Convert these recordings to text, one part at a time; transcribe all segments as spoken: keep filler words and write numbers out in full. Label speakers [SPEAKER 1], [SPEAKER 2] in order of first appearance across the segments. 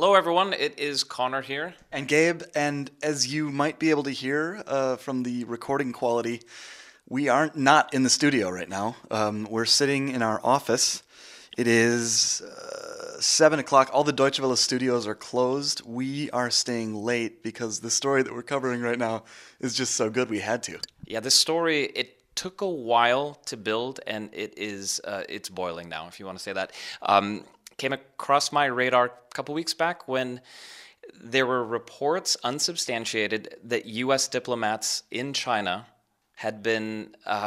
[SPEAKER 1] Hello, everyone. It is Connor here.
[SPEAKER 2] And Gabe, and as you might be able to hear uh, from the recording quality, we aren't not in the studio right now. Um, we're sitting in our office. It is uh, seven o'clock. All the Deutsche Welle studios are closed. We are staying late because the story that we're covering right now is just so good we had to.
[SPEAKER 1] Yeah, this story, it took a while to build, and it is uh, it's boiling now, if you want to say that. Um, came across my radar a couple weeks back when there were reports, unsubstantiated, that U S diplomats in China had been um,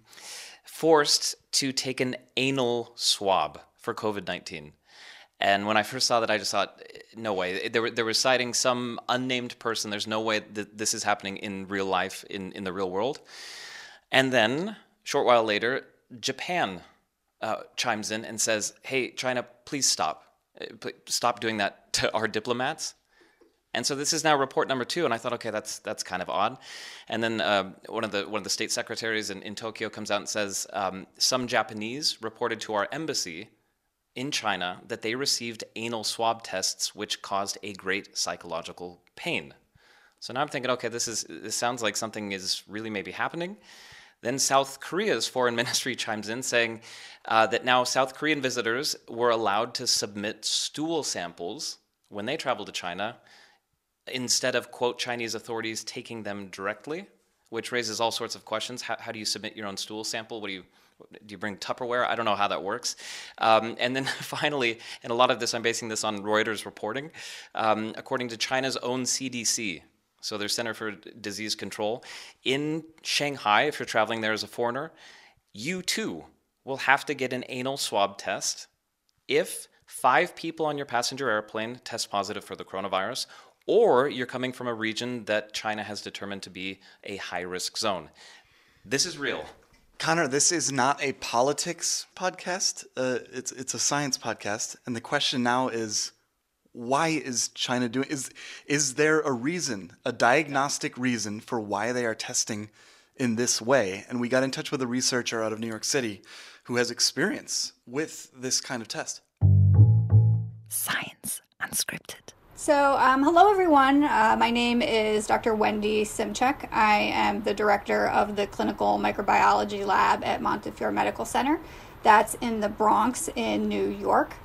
[SPEAKER 1] forced to take an anal swab for covid nineteen. And when I first saw that, I just thought, no way. They were, they were citing some unnamed person. There's no way that this is happening in real life, in, in the real world. And then, a short while later, Japan uh, chimes in and says, hey, China, please stop. Stop doing that to our diplomats. And so this is now report number two, and I thought, okay, that's that's kind of odd. And then uh, one of the one of the state secretaries in, in Tokyo comes out and says, um, some Japanese reported to our embassy in China that they received anal swab tests which caused a great psychological pain. So now I'm thinking, okay, this is this sounds like something is really maybe happening. Then South Korea's foreign ministry chimes in saying uh, that now South Korean visitors were allowed to submit stool samples when they travel to China instead of, quote, Chinese authorities taking them directly, which raises all sorts of questions. How, how do you submit your own stool sample? What do you do you bring Tupperware? I don't know how that works. Um, and then finally, and a lot of this, I'm basing this on Reuters reporting, um, according to China's own C D C, so their Center for Disease Control, in Shanghai, if you're traveling there as a foreigner, you too will have to get an anal swab test if five people on your passenger airplane test positive for the coronavirus, or you're coming from a region that China has determined to be a high-risk zone. This is real.
[SPEAKER 2] Connor, this is not a politics podcast. Uh, it's it's a science podcast, and the question now is, why is China doing? Is is there a reason, a diagnostic reason for why they are testing in this way? And we got in touch with a researcher out of New York City who has experience with this kind of test.
[SPEAKER 3] Science Unscripted.
[SPEAKER 4] So, um, hello everyone. Uh, my name is Doctor Wendy Simchek. I am the director of the Clinical Microbiology Lab at Montefiore Medical Center. That's in the Bronx in New York.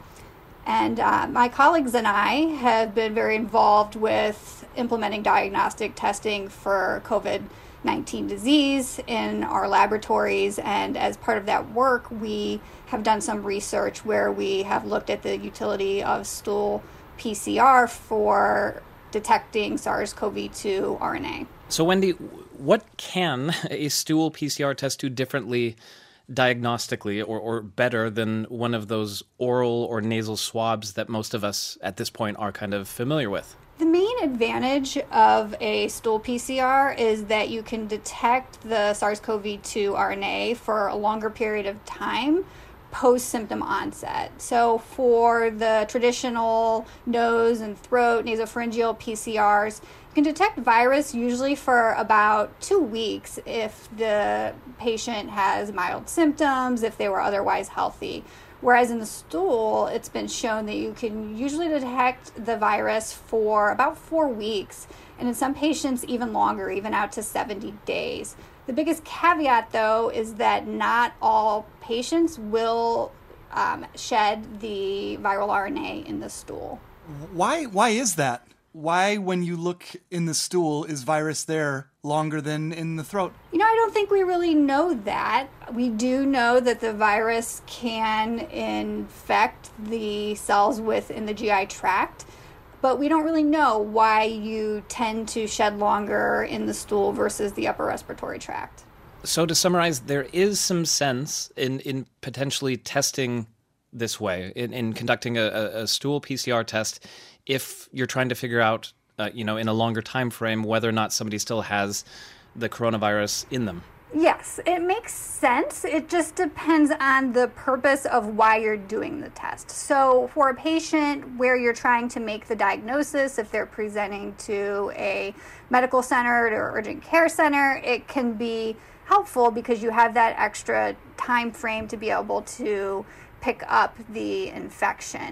[SPEAKER 4] And uh, my colleagues and I have been very involved with implementing diagnostic testing for covid nineteen disease in our laboratories. And as part of that work, we have done some research where we have looked at the utility of stool P C R for detecting SARS-C o V two R N A.
[SPEAKER 1] So Wendy, what can a stool P C R test do differently diagnostically or, or better than one of those oral or nasal swabs that most of us at this point are kind of familiar with?
[SPEAKER 4] The main advantage of a stool P C R is that you can detect the SARS-C o V two R N A for a longer period of time post-symptom onset. So for the traditional nose and throat nasopharyngeal P C Rs, you can detect virus usually for about two weeks if the patient has mild symptoms, if they were otherwise healthy. Whereas in the stool, it's been shown that you can usually detect the virus for about four weeks, and in some patients even longer, even out to seventy days. The biggest caveat, though, is that not all patients will um, shed the viral R N A in the stool.
[SPEAKER 5] Why, why is that? Why, when you look in the stool, is virus there longer than in the throat?
[SPEAKER 4] You know, I don't think we really know that. We do know that the virus can infect the cells within the G I tract, but we don't really know why you tend to shed longer in the stool versus the upper respiratory tract.
[SPEAKER 1] So to summarize, there is some sense in, in potentially testing this way, in, in conducting a, a stool P C R test, if you're trying to figure out, uh, you know, in a longer time frame, whether or not somebody still has the coronavirus in them.
[SPEAKER 4] Yes, it makes sense. It just depends on the purpose of why you're doing the test. So for a patient where you're trying to make the diagnosis, if they're presenting to a medical center or urgent care center, it can be helpful because you have that extra time frame to be able to pick up the infection.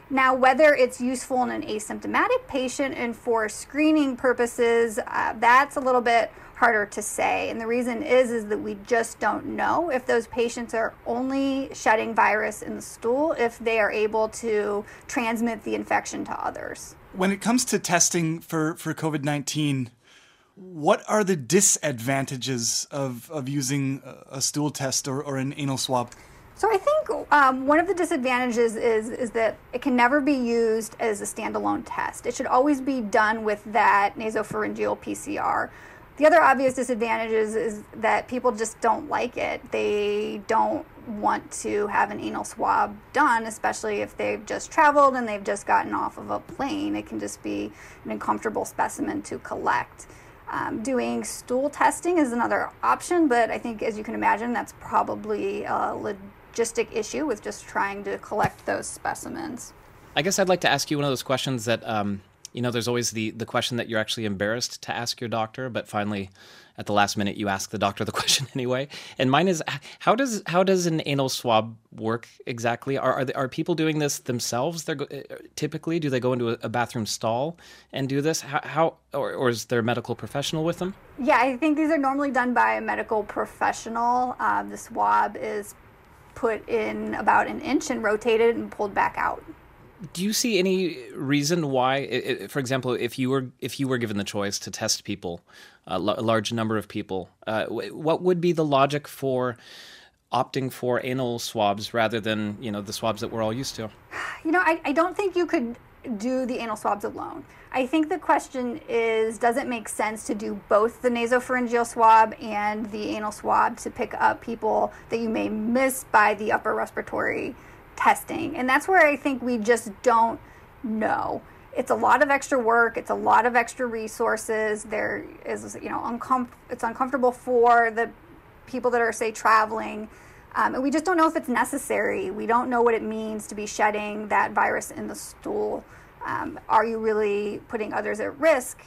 [SPEAKER 4] Now, whether it's useful in an asymptomatic patient and for screening purposes, uh, that's a little bit harder to say. And the reason is, is that we just don't know if those patients are only shedding virus in the stool, if they are able to transmit the infection to others.
[SPEAKER 5] When it comes to testing for, for COVID nineteen, what are the disadvantages of, of using a stool test or, or an anal swab?
[SPEAKER 4] So I think um, one of the disadvantages is is that it can never be used as a standalone test. It should always be done with that nasopharyngeal P C R. The other obvious disadvantages is that people just don't like it. They don't want to have an anal swab done, especially if they've just traveled and they've just gotten off of a plane. It can just be an uncomfortable specimen to collect. Um, doing stool testing is another option, but I think, as you can imagine, that's probably a logistic issue with just trying to collect those specimens.
[SPEAKER 1] I guess I'd like to ask you one of those questions that, um, you know, there's always the, the question that you're actually embarrassed to ask your doctor, but finally, at the last minute, you ask the doctor the question anyway. And mine is, how does how does an anal swab work exactly? Are are, they, are people doing this themselves? They're go- typically, do they go into a, a bathroom stall and do this? How, how or, or is there a medical professional with them?
[SPEAKER 4] Yeah, I think these are normally done by a medical professional. Uh, the swab is put in about an inch and rotated and pulled back out.
[SPEAKER 1] Do you see any reason why, i- for example, if you were if you were given the choice to test people, a l- a large number of people, uh, w- what would be the logic for opting for anal swabs rather than, you know, the swabs that we're all used to?
[SPEAKER 4] You know, I, I don't think you could do the anal swabs alone. I think the question is, does it make sense to do both the nasopharyngeal swab and the anal swab to pick up people that you may miss by the upper respiratory testing? And that's where I think we just don't know. It's a lot of extra work. It's a lot of extra resources. There is, you know, uncom- it's uncomfortable for the people that are, say, traveling. Um, and we just don't know if it's necessary. We don't know what it means to be shedding that virus in the stool. Um, are you really putting others at risk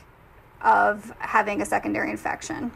[SPEAKER 4] of having a secondary infection?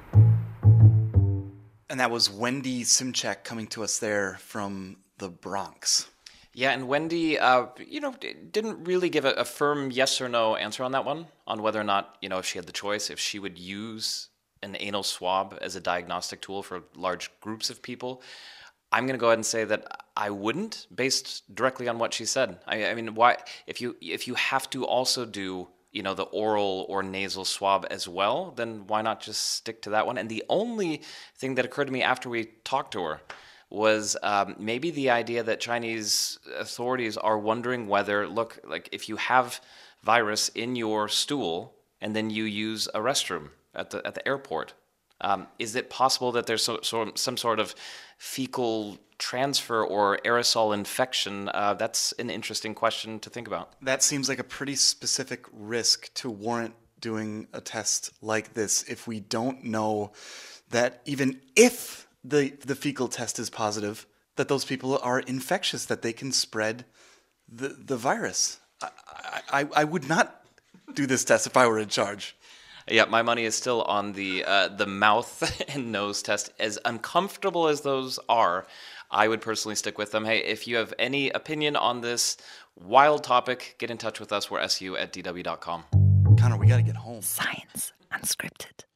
[SPEAKER 2] And that was Wendy Simchak coming to us there from the Bronx.
[SPEAKER 1] Yeah, and Wendy, uh, you know, d- didn't really give a, a firm yes or no answer on that one, on whether or not, you know, if she had the choice, if she would use an anal swab as a diagnostic tool for large groups of people. I'm going to go ahead and say that I wouldn't, based directly on what she said. I, I mean, why? If you if you have to also do, you know, the oral or nasal swab as well, then why not just stick to that one? And the only thing that occurred to me after we talked to her was um, maybe the idea that Chinese authorities are wondering whether, look, like if you have virus in your stool and then you use a restroom at the at the airport, um, is it possible that there's so, so, some sort of fecal transfer or aerosol infection? Uh, that's an interesting question to think about.
[SPEAKER 2] That seems like a pretty specific risk to warrant doing a test like this if we don't know that even if the the fecal test is positive, that those people are infectious, that they can spread the the virus. I, I, I would not do this test if I were in charge.
[SPEAKER 1] Yeah, my money is still on the uh, the mouth and nose test. As uncomfortable as those are, I would personally stick with them. Hey, if you have any opinion on this wild topic, get in touch with us. We're S U at D W dot com.
[SPEAKER 2] Connor, we got to get home.
[SPEAKER 3] Science Unscripted.